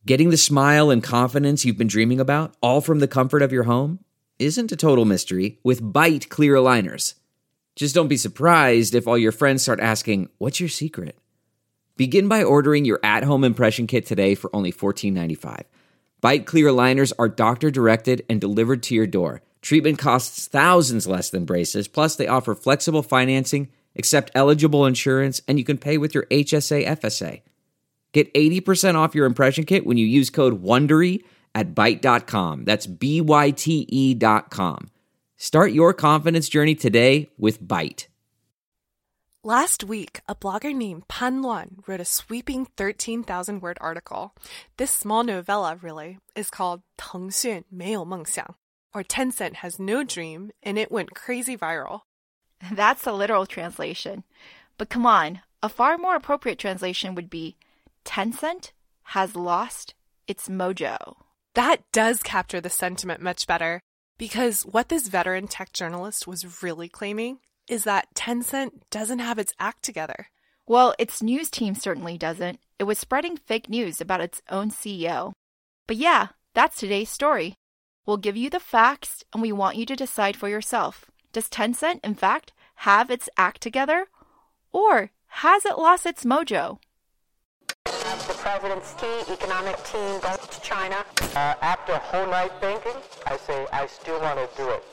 Getting the smile and confidence you've been dreaming about, all from the comfort of your home, isn't a total mystery with Byte clear aligners. Just don't be surprised if all your friends start asking, "What's your secret?" Begin by ordering your at-home impression kit today for only $14.95. Byte clear aligners are doctor-directed and delivered to your door. Treatment costs thousands less than braces, plus they offer flexible financing, accept eligible insurance, and you can pay with your HSA FSA. Get 80% off your impression kit when you use code WONDERY at Byte.com. That's BYTE.com. Start your confidence journey today with Byte. Last week, a blogger named Pan Luan wrote a sweeping 13,000-word article. This small novella, really, is called 腾讯没有梦想, or Tencent has no dream, and it went crazy viral. That's the literal translation. But come on, a far more appropriate translation would be Tencent has lost its mojo. That does capture the sentiment much better, because what this veteran tech journalist was really claiming is that Tencent doesn't have its act together. Well, its news team certainly doesn't. It was spreading fake news about its own CEO. But yeah, that's today's story. We'll give you the facts, and we want you to decide for yourself. Does Tencent, in fact, have its act together? Or has it lost its mojo? The president's key economic team goes to China. After a whole night thinking, I say I still want to do it.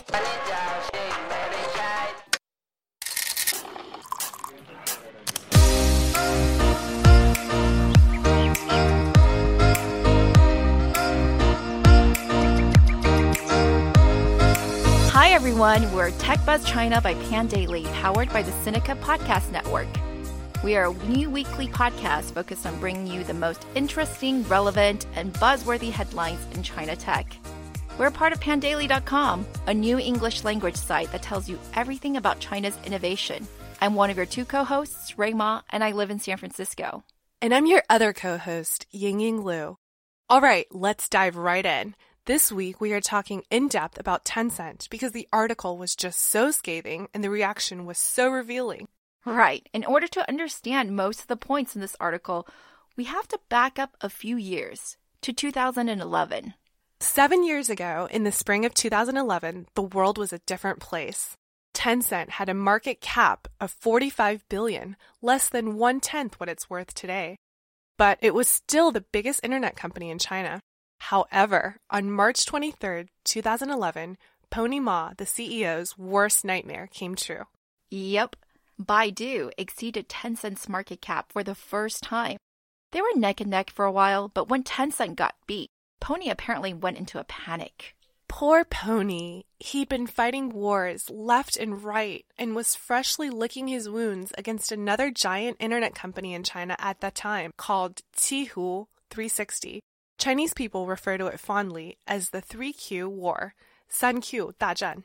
Hi everyone, we're Tech Buzz China by Pandaily, powered by the Sinica Podcast Network. We are a new weekly podcast focused on bringing you the most interesting, relevant, and buzzworthy headlines in China tech. We're part of Pandaily.com, a new English language site that tells you everything about China's innovation. I'm one of your two co-hosts, Ray Ma, and I live in San Francisco. And I'm your other co-host, Yingying Liu. All right, let's dive right in. This week, we are talking in depth about Tencent because the article was just so scathing and the reaction was so revealing. Right. In order to understand most of the points in this article, we have to back up a few years to 2011. 7 years ago, in the spring of 2011, the world was a different place. Tencent had a market cap of $45 billion, less than 1/10 what it's worth today. But it was still the biggest internet company in China. However, on March 23rd, 2011, Pony Ma, the CEO's worst nightmare, came true. Yep. Baidu exceeded Tencent's market cap for the first time. They were neck and neck for a while, but when Tencent got beat, Pony apparently went into a panic. Poor Pony. He'd been fighting wars left and right and was freshly licking his wounds against another giant internet company in China at that time called Qihoo 360. Chinese people refer to it fondly as the 3Q War, 3Q 大战.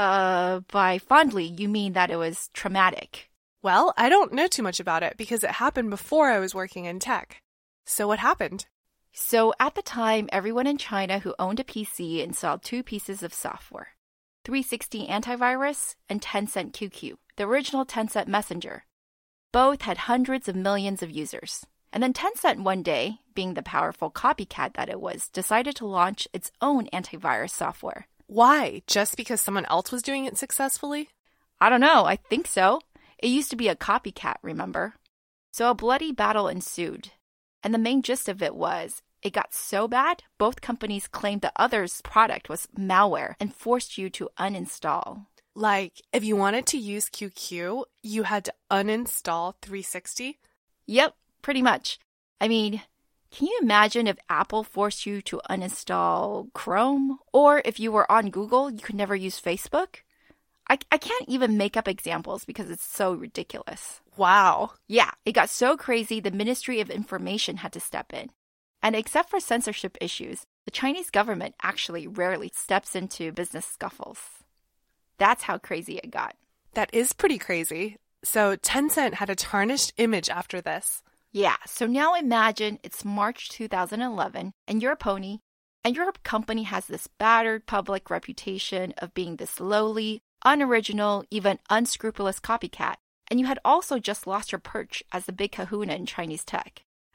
By fondly, you mean that it was traumatic. Well, I don't know too much about it because it happened before I was working in tech. So what happened? So at the time, everyone in China who owned a PC installed two pieces of software, 360 Antivirus and Tencent QQ, the original Tencent Messenger. Both had hundreds of millions of users. And then Tencent one day, being the powerful copycat that it was, decided to launch its own antivirus software. Why? Just because someone else was doing it successfully? I don't know. I think so. It used to be a copycat, remember? So a bloody battle ensued. And the main gist of it was, it got so bad, both companies claimed the other's product was malware and forced you to uninstall. Like, if you wanted to use QQ, you had to uninstall 360? Yep, pretty much. I mean, can you imagine if Apple forced you to uninstall Chrome? Or if you were on Google, you could never use Facebook? I can't even make up examples because it's so ridiculous. Wow. Yeah, it got so crazy the Ministry of Information had to step in. And except for censorship issues, the Chinese government actually rarely steps into business scuffles. That's how crazy it got. That is pretty crazy. So Tencent had a tarnished image after this. Yeah, so now imagine it's March 2011 and you're a pony, and your company has this battered public reputation of being this lowly, unoriginal, even unscrupulous copycat, and you had also just lost your perch as the big kahuna in Chinese tech.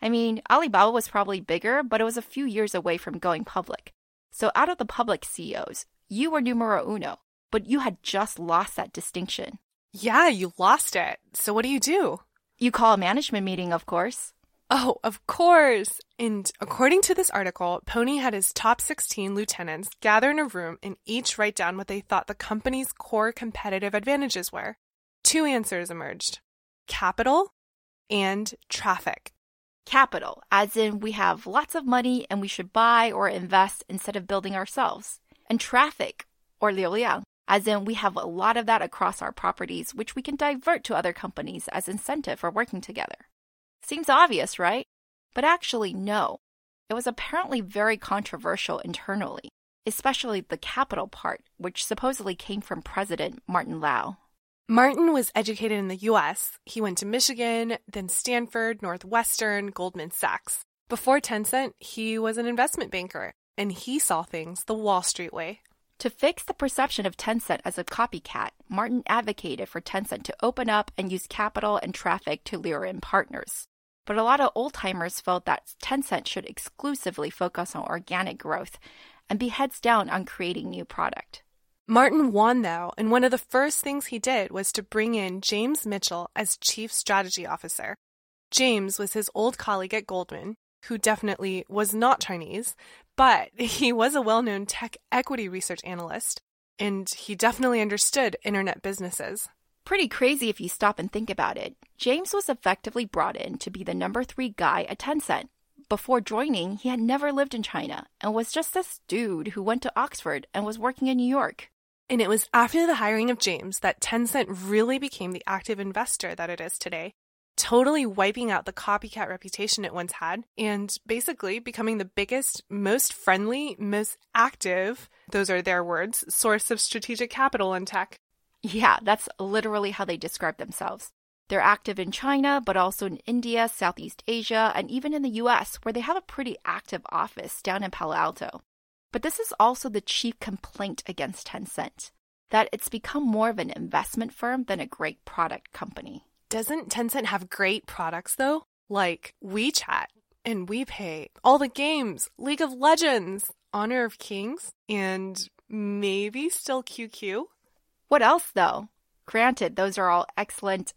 I mean, Alibaba was probably bigger, but it was a few years away from going public. So out of the public CEOs, you were numero uno, but you had just lost that distinction. Yeah, you lost it. So what do? You call a management meeting, of course. Oh, of course. And according to this article, Pony had his top 16 lieutenants gather in a room and each write down what they thought the company's core competitive advantages were. 2 answers emerged: capital and traffic. Capital, as in we have lots of money and we should buy or invest instead of building ourselves. And traffic, or liuliang, as in we have a lot of that across our properties, which we can divert to other companies as incentive for working together. Seems obvious, right? But actually, no. It was apparently very controversial internally, especially the capital part, which supposedly came from President Martin Lau. Martin was educated in the U.S. He went to Michigan, then Stanford, Northwestern, Goldman Sachs. Before Tencent, he was an investment banker, and he saw things the Wall Street way. To fix the perception of Tencent as a copycat, Martin advocated for Tencent to open up and use capital and traffic to lure in partners. But a lot of old-timers felt that Tencent should exclusively focus on organic growth and be heads down on creating new product. Martin won, though, and one of the first things he did was to bring in James Mitchell as Chief Strategy Officer. James was his old colleague at Goldman, who definitely was not Chinese, but he was a well-known tech equity research analyst, and he definitely understood internet businesses. Pretty crazy if you stop and think about it. James was effectively brought in to be the number 3 guy at Tencent. Before joining, he had never lived in China and was just this dude who went to Oxford and was working in New York. And it was after the hiring of James that Tencent really became the active investor that it is today, totally wiping out the copycat reputation it once had and basically becoming the biggest, most friendly, most active, those are their words, source of strategic capital in tech. Yeah, that's literally how they describe themselves. They're active in China, but also in India, Southeast Asia, and even in the US, where they have a pretty active office down in Palo Alto. But this is also the chief complaint against Tencent, that it's become more of an investment firm than a great product company. Doesn't Tencent have great products, though? Like WeChat and WePay, all the games, League of Legends, Honor of Kings, and maybe still QQ? What else, though? Granted, those are all excellent,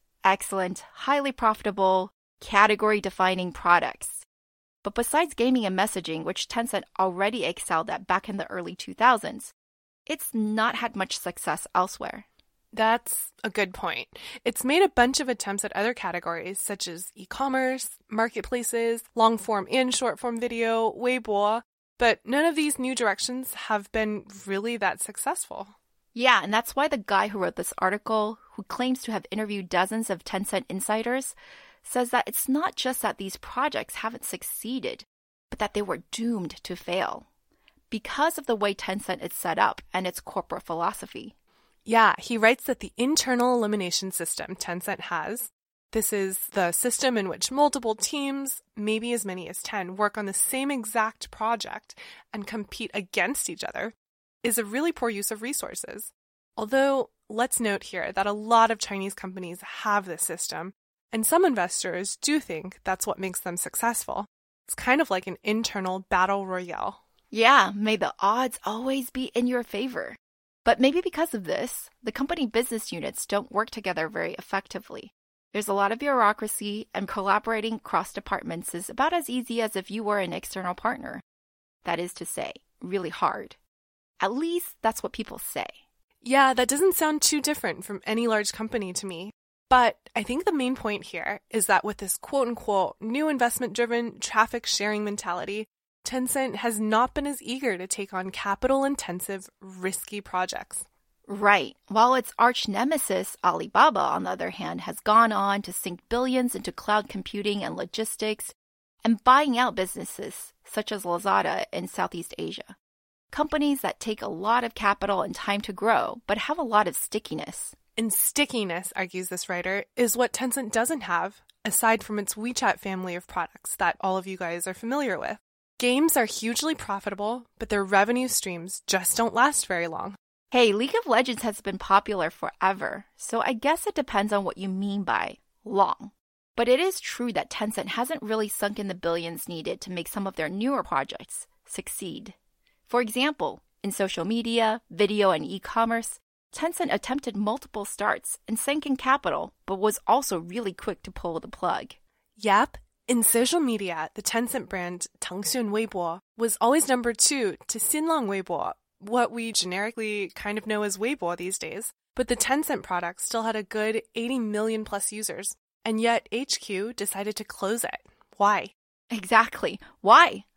highly profitable, category-defining products. But besides gaming and messaging, which Tencent already excelled at back in the early 2000s, it's not had much success elsewhere. That's a good point. It's made a bunch of attempts at other categories, such as e-commerce, marketplaces, long-form and short-form video, Weibo, but none of these new directions have been really that successful. Yeah, and that's why the guy who wrote this article, who claims to have interviewed dozens of Tencent insiders, says that it's not just that these projects haven't succeeded, but that they were doomed to fail because of the way Tencent is set up and its corporate philosophy. Yeah, he writes that the internal elimination system Tencent has, this is the system in which multiple teams, maybe as many as 10, work on the same exact project and compete against each other, is a really poor use of resources. Although, let's note here that a lot of Chinese companies have this system, and some investors do think that's what makes them successful. It's kind of like an internal battle royale. Yeah, may the odds always be in your favor. But maybe because of this, the company business units don't work together very effectively. There's a lot of bureaucracy, and collaborating across departments is about as easy as if you were an external partner. That is to say, really hard. At least that's what people say. Yeah, that doesn't sound too different from any large company to me. But I think the main point here is that with this quote-unquote new investment-driven traffic-sharing mentality, Tencent has not been as eager to take on capital-intensive, risky projects. Right. While its arch nemesis, Alibaba, on the other hand, has gone on to sink billions into cloud computing and logistics and buying out businesses such as Lazada in Southeast Asia. Companies that take a lot of capital and time to grow, but have a lot of stickiness. And stickiness, argues this writer, is what Tencent doesn't have, aside from its WeChat family of products that all of you guys are familiar with. Games are hugely profitable, but their revenue streams just don't last very long. Hey, League of Legends has been popular forever, so I guess it depends on what you mean by long. But it is true that Tencent hasn't really sunk in the billions needed to make some of their newer projects succeed. For example, in social media, video, and e-commerce, Tencent attempted multiple starts and sank in capital, but was also really quick to pull the plug. Yep. In social media, the Tencent brand Tengxun Weibo was always number 2 to Xinlang Weibo, what we generically kind of know as Weibo these days. But the Tencent product still had a good 80 million plus users, and yet HQ decided to close it. Why? Exactly. Why?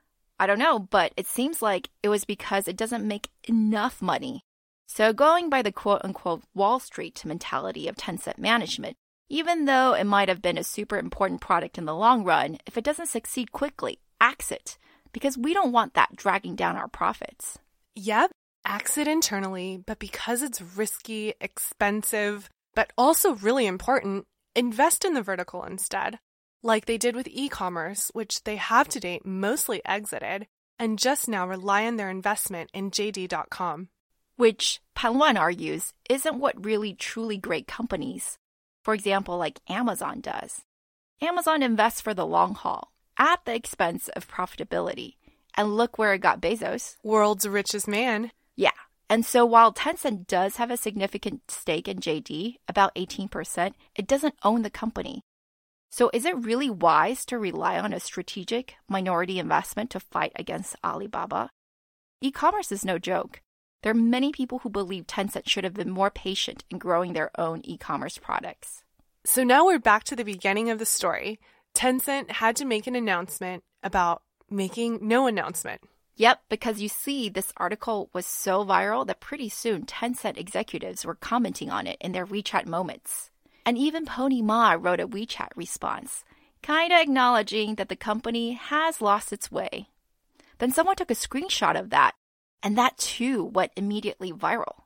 I don't know, but it seems like it was because it doesn't make enough money. So going by the quote-unquote Wall Street mentality of Tencent management, even though it might have been a super important product in the long run, if it doesn't succeed quickly, axe it, because we don't want that dragging down our profits. Yep, axe it internally, but because it's risky, expensive, but also really important, invest in the vertical instead. Like they did with e-commerce, which they have to date mostly exited, and just now rely on their investment in JD.com. Which, Pan Wan argues, isn't what really truly great companies, for example, like Amazon does. Amazon invests for the long haul, at the expense of profitability. And look where it got Bezos. World's richest man. Yeah. And so while Tencent does have a significant stake in JD, about 18%, it doesn't own the company. So is it really wise to rely on a strategic minority investment to fight against Alibaba? E-commerce is no joke. There are many people who believe Tencent should have been more patient in growing their own e-commerce products. So now we're back to the beginning of the story. Tencent had to make an announcement about making no announcement. Yep, because you see, this article was so viral that pretty soon Tencent executives were commenting on it in their WeChat moments. And even Pony Ma wrote a WeChat response, kinda acknowledging that the company has lost its way. Then someone took a screenshot of that, and that too went immediately viral.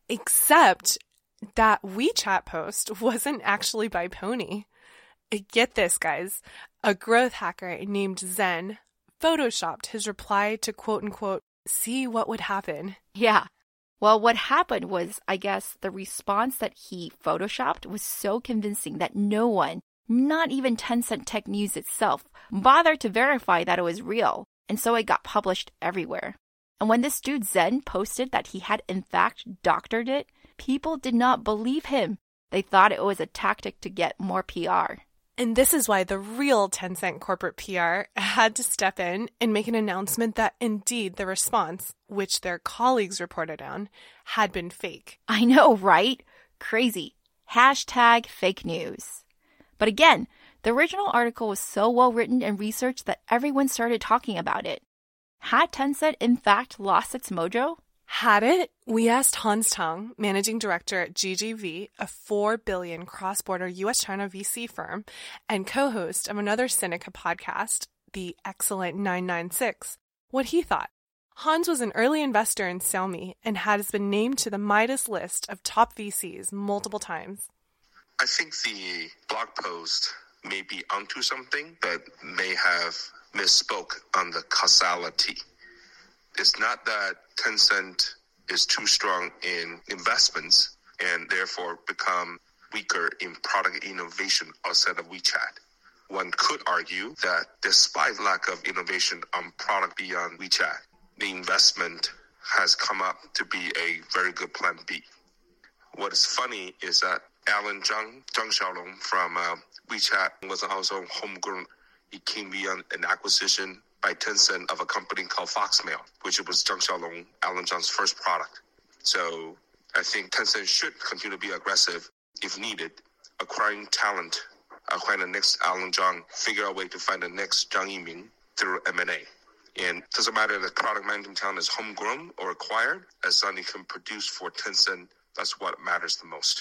Except that WeChat post wasn't actually by Pony. Get this, guys. A growth hacker named Zen photoshopped his reply to quote-unquote, see what would happen. Yeah. Well, what happened was, I guess, the response that he photoshopped was so convincing that no one, not even Tencent Tech News itself, bothered to verify that it was real. And so it got published everywhere. And when this dude Zen posted that he had in fact doctored it, people did not believe him. They thought it was a tactic to get more PR. And this is why the real Tencent corporate PR had to step in and make an announcement that indeed the response, which their colleagues reported on, had been fake. I know, right? Crazy. Hashtag fake news. But again, the original article was so well written and researched that everyone started talking about it. Had Tencent in fact lost its mojo? Had it? We asked Hans Tang, managing director at GGV, a $4 billion cross-border U.S.-China VC firm and co-host of another Sinica podcast, the Excellent 996, what he thought. Hans was an early investor in Xiaomi and has been named to the Midas list of top VCs multiple times. I think the blog post may be onto something, but may have misspoke on the causality. It's not that Tencent is too strong in investments and therefore become weaker in product innovation outside of WeChat. One could argue that despite lack of innovation on product beyond WeChat, the investment has come up to be a very good plan B. What is funny is that Alan Zhang Xiaolong from WeChat was also homegrown. He came via an acquisition by Tencent of a company called Foxmail, which was Zhang Xiaolong, Alan Zhang's first product. So I think Tencent should continue to be aggressive if needed, acquiring talent, acquiring the next Alan Zhang, figure out a way to find the next Zhang Yiming through M&A. And it doesn't matter if the product management talent is homegrown or acquired, as long as it can produce for Tencent, that's what matters the most.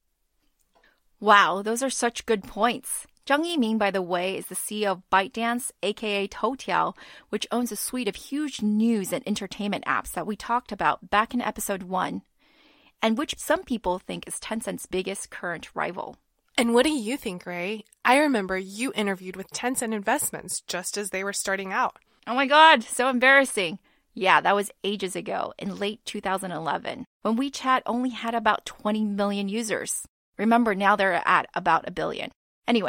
Wow, those are such good points. Zhang Yiming, by the way, is the CEO of ByteDance, aka Toutiao, which owns a suite of huge news and entertainment apps that we talked about back in episode 1, and which some people think is Tencent's biggest current rival. And what do you think, Ray? I remember you interviewed with Tencent Investments just as they were starting out. Oh my god, so embarrassing. Yeah, that was ages ago, in late 2011, when WeChat only had about 20 million users. Remember, now they're at about 1 billion. Anyway,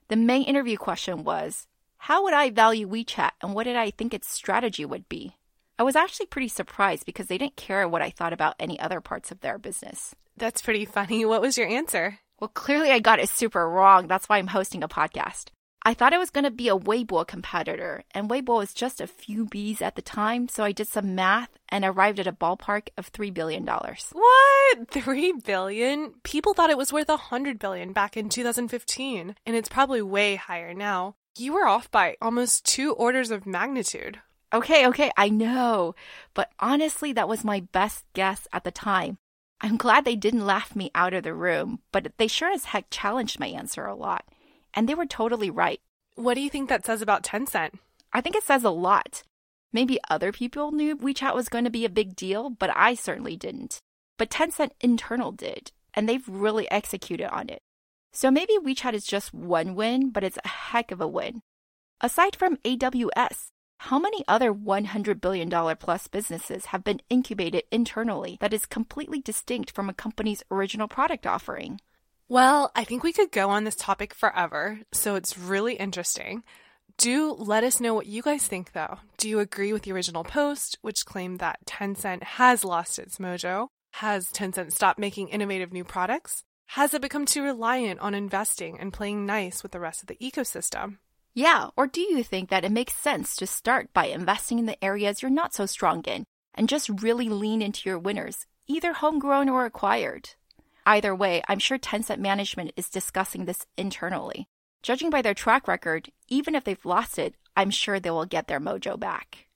The main interview question was, how would I value WeChat and what did I think its strategy would be? I was actually pretty surprised because they didn't care what I thought about any other parts of their business. That's pretty funny. What was your answer? Well, clearly I got it super wrong. That's why I'm hosting a podcast. I thought it was going to be a Weibo competitor, and Weibo was just a few Bs at the time, so I did some math and arrived at a ballpark of $3 billion. What? $3 billion? People thought it was worth $100 billion back in 2015, and it's probably way higher now. You were off by almost 2 orders of magnitude. Okay, I know. But honestly, that was my best guess at the time. I'm glad they didn't laugh me out of the room, but they sure as heck challenged my answer a lot. And they were totally right. What do you think that says about Tencent? I think it says a lot. Maybe other people knew WeChat was going to be a big deal, but I certainly didn't. But Tencent internal did, and they've really executed on it. So maybe WeChat is just one win, but it's a heck of a win. Aside from AWS, how many other $100 billion plus businesses have been incubated internally that is completely distinct from a company's original product offering? Well, I think we could go on this topic forever, so it's really interesting. Do let us know what you guys think, though. Do you agree with the original post, which claimed that Tencent has lost its mojo? Has Tencent stopped making innovative new products? Has it become too reliant on investing and playing nice with the rest of the ecosystem? Yeah, or do you think that it makes sense to start by investing in the areas you're not so strong in and just really lean into your winners, either homegrown or acquired? Either way, I'm sure Tencent management is discussing this internally. Judging by their track record, even if they've lost it, I'm sure they will get their mojo back.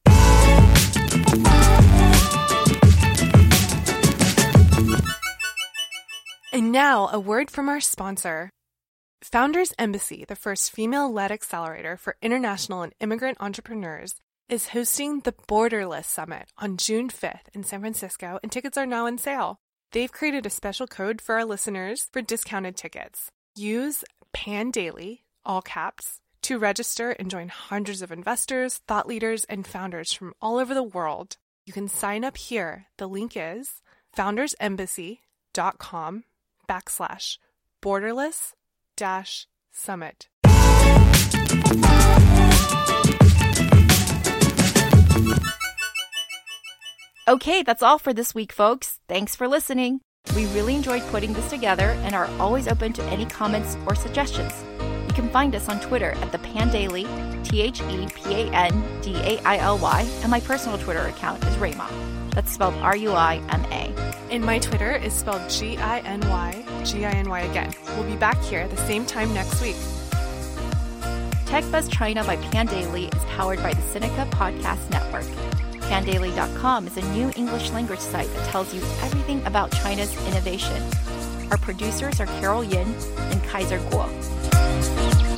And now, a word from our sponsor. Founders Embassy, the first female-led accelerator for international and immigrant entrepreneurs, is hosting the Borderless Summit on June 5th in San Francisco, and tickets are now on sale. They've created a special code for our listeners for discounted tickets. Use PANDAILY, all caps, to register and join hundreds of investors, thought leaders, and founders from all over the world. You can sign up here. The link is foundersembassy.com/borderless-summit. Okay, that's all for this week, folks. Thanks for listening. We really enjoyed putting this together and are always open to any comments or suggestions. You can find us on Twitter at ThePanDaily, ThePanDaily, and my personal Twitter account is Rayma. That's spelled RUIMA. And my Twitter is spelled GINY again. We'll be back here at the same time next week. TechBuzz China by Pandaily is powered by the Sinica Podcast Network. Pandaily.com is a new English language site that tells you everything about China's innovation. Our producers are Carol Yin and Kaiser Guo.